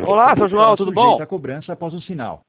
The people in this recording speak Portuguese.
Olá, seu João, tudo bom? A cobrança após o sinal.